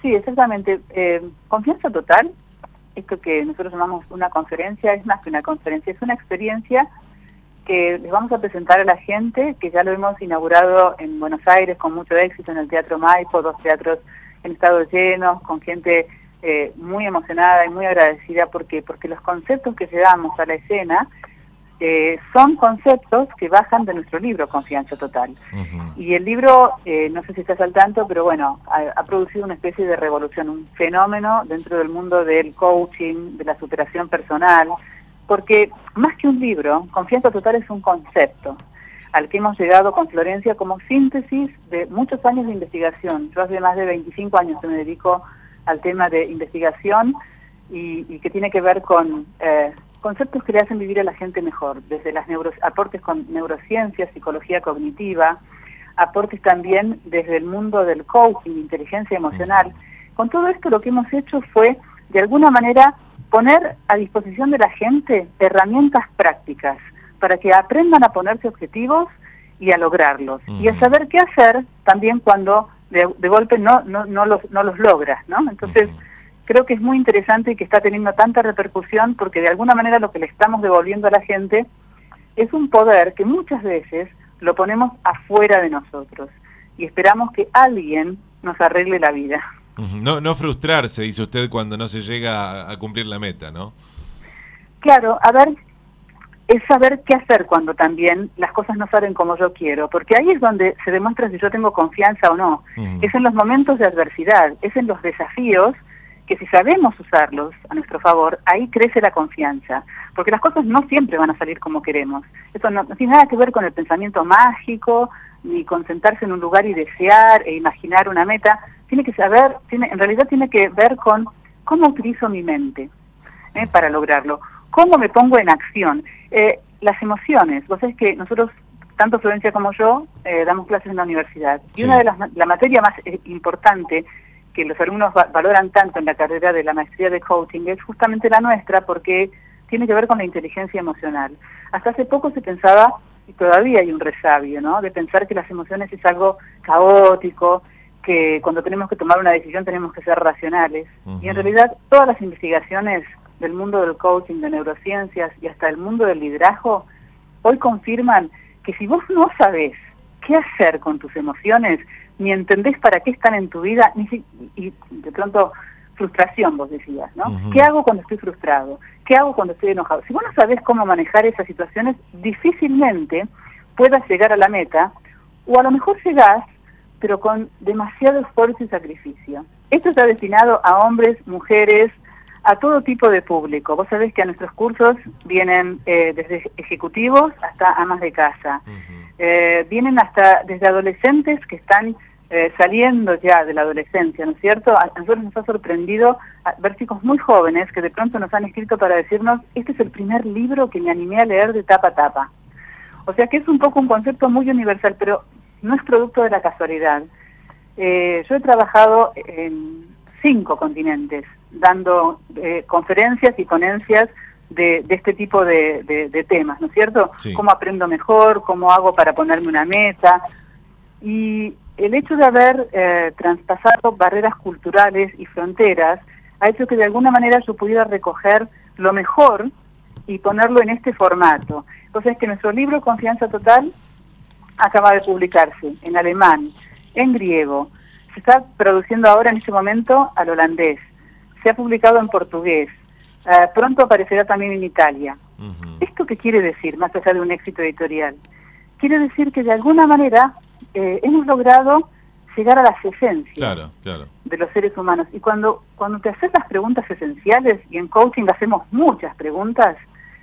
Sí, exactamente. Confianza total, esto que nosotros llamamos una conferencia, es más que una conferencia, es una experiencia que les vamos a presentar a la gente, que ya lo hemos inaugurado en Buenos Aires con mucho éxito en el Teatro Maipo, 2 teatros en estado llenos, con gente muy emocionada y muy agradecida porque los conceptos que llevamos a la escena son conceptos que bajan de nuestro libro Confianza Total. Y el libro, no sé si estás al tanto, pero bueno, ha producido una especie de revolución, un fenómeno dentro del mundo del coaching, de la superación personal, porque más que un libro, Confianza Total es un concepto al que hemos llegado con Florencia como síntesis de muchos años de investigación. Yo hace más de 25 años que me dedico al tema de investigación y que tiene que ver con conceptos que le hacen vivir a la gente mejor, desde las aportes con neurociencia, psicología cognitiva, aportes también desde el mundo del coaching, inteligencia emocional. Con todo esto lo que hemos hecho fue, de alguna manera, poner a disposición de la gente herramientas prácticas para que aprendan a ponerse objetivos y a lograrlos, y a saber qué hacer también cuando de golpe no los logras, ¿no? Entonces, creo que es muy interesante y que está teniendo tanta repercusión porque de alguna manera lo que le estamos devolviendo a la gente es un poder que muchas veces lo ponemos afuera de nosotros y esperamos que alguien nos arregle la vida. No frustrarse, dice usted, cuando no se llega a cumplir la meta, ¿no? Claro, a ver, es saber qué hacer cuando también las cosas no salen como yo quiero, porque ahí es donde se demuestra si yo tengo confianza o no. Es en los momentos de adversidad, es en los desafíos que si sabemos usarlos a nuestro favor, ahí crece la confianza, porque las cosas no siempre van a salir como queremos. Eso no tiene nada que ver con el pensamiento mágico, ni con sentarse en un lugar y desear e imaginar una meta. En realidad tiene que ver con cómo utilizo mi mente para lograrlo, cómo me pongo en acción. Las emociones, vos sabés que nosotros, tanto Florencia como yo, damos clases en la universidad, y una de la materia más importante que los alumnos valoran tanto en la carrera de la maestría de coaching es justamente la nuestra, porque tiene que ver con la inteligencia emocional. Hasta hace poco se pensaba, y todavía hay un resabio, ¿no?, de pensar que las emociones es algo caótico, que cuando tenemos que tomar una decisión tenemos que ser racionales. Y en realidad todas las investigaciones del mundo del coaching, de neurociencias y hasta el mundo del liderazgo hoy confirman que si vos no sabés qué hacer con tus emociones, ni entendés para qué están en tu vida, y de pronto frustración, vos decías, ¿no? ¿Qué hago cuando estoy frustrado? ¿Qué hago cuando estoy enojado? Si vos no sabés cómo manejar esas situaciones, difícilmente puedas llegar a la meta, o a lo mejor llegás, pero con demasiado esfuerzo y sacrificio. Esto está destinado a hombres, mujeres, a todo tipo de público. Vos sabés que a nuestros cursos vienen desde ejecutivos hasta amas de casa. Vienen hasta desde adolescentes que están saliendo ya de la adolescencia, ¿no es cierto? A nosotros nos ha sorprendido ver chicos muy jóvenes que de pronto nos han escrito para decirnos: este es el primer libro que me animé a leer de tapa a tapa. O sea que es un poco un concepto muy universal, pero no es producto de la casualidad. Yo he trabajado en 5 continentes, dando conferencias y ponencias de este tipo de temas, ¿no es cierto? Sí. ¿Cómo aprendo mejor? ¿Cómo hago para ponerme una meta? Y el hecho de haber traspasado barreras culturales y fronteras ha hecho que de alguna manera yo pudiera recoger lo mejor y ponerlo en este formato. Entonces, que nuestro libro Confianza Total acaba de publicarse en alemán, en griego, se está traduciendo ahora en este momento al holandés, se ha publicado en portugués, pronto aparecerá también en Italia. ¿Esto qué quiere decir, más allá de un éxito editorial? Quiere decir que de alguna manera hemos logrado llegar a las esencias de los seres humanos. Y cuando te haces las preguntas esenciales, y en coaching hacemos muchas preguntas,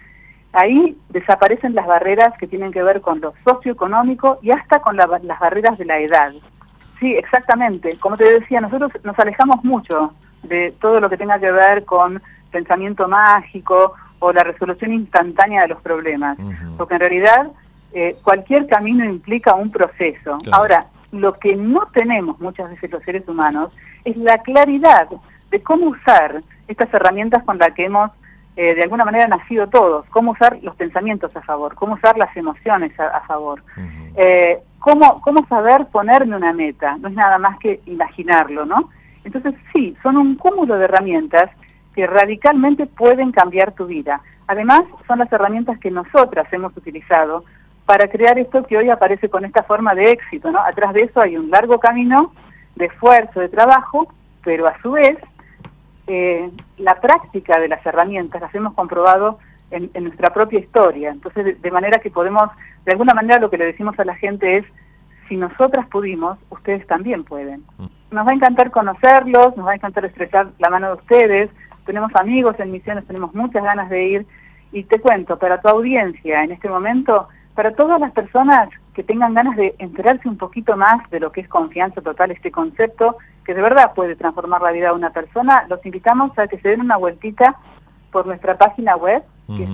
ahí desaparecen las barreras que tienen que ver con lo socioeconómico y hasta con las barreras de la edad. Sí, exactamente. Como te decía, nosotros nos alejamos mucho de todo lo que tenga que ver con pensamiento mágico o la resolución instantánea de los problemas, porque en realidad cualquier camino implica un proceso. Ahora, lo que no tenemos muchas veces los seres humanos es la claridad de cómo usar estas herramientas con las que hemos de alguna manera nacido todos, cómo usar los pensamientos a favor, cómo usar las emociones a favor, cómo saber ponerme una meta, no es nada más que imaginarlo, ¿no? Entonces sí, son un cúmulo de herramientas que radicalmente pueden cambiar tu vida. Además, son las herramientas que nosotras hemos utilizado para crear esto que hoy aparece con esta forma de éxito, ¿no? Atrás de eso hay un largo camino de esfuerzo, de trabajo, pero a su vez, la práctica de las herramientas las hemos comprobado en nuestra propia historia. Entonces, de manera que podemos, de alguna manera lo que le decimos a la gente es, si nosotras pudimos, ustedes también pueden. Nos va a encantar conocerlos, nos va a encantar estrechar la mano de ustedes, tenemos amigos en Misiones, tenemos muchas ganas de ir, y te cuento, para tu audiencia en este momento, para todas las personas que tengan ganas de enterarse un poquito más de lo que es confianza total, este concepto que de verdad puede transformar la vida de una persona, los invitamos a que se den una vueltita por nuestra página web, que es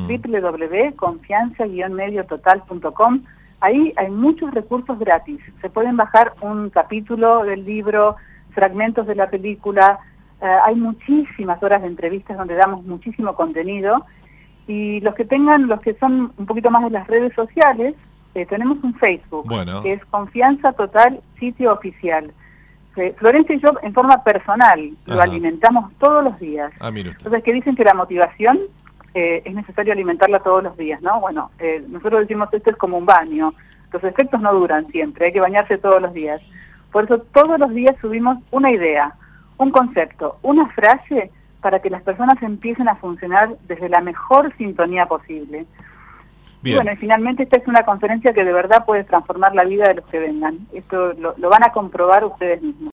www.confianza-mediototal.com. Ahí hay muchos recursos gratis. Se pueden bajar un capítulo del libro, fragmentos de la película. Hay muchísimas horas de entrevistas donde damos muchísimo contenido. Y los que son un poquito más de las redes sociales, tenemos un Facebook, que es Confianza Total Sitio Oficial. Florencia y yo, en forma personal, lo alimentamos todos los días. Entonces, que dicen que la motivación es necesario alimentarla todos los días, ¿no? Bueno, nosotros decimos esto es como un baño, los efectos no duran siempre, hay que bañarse todos los días. Por eso todos los días subimos una idea, un concepto, una frase para que las personas empiecen a funcionar desde la mejor sintonía posible. Bien. Y bueno, y finalmente esta es una conferencia que de verdad puede transformar la vida de los que vengan. Esto lo van a comprobar ustedes mismos.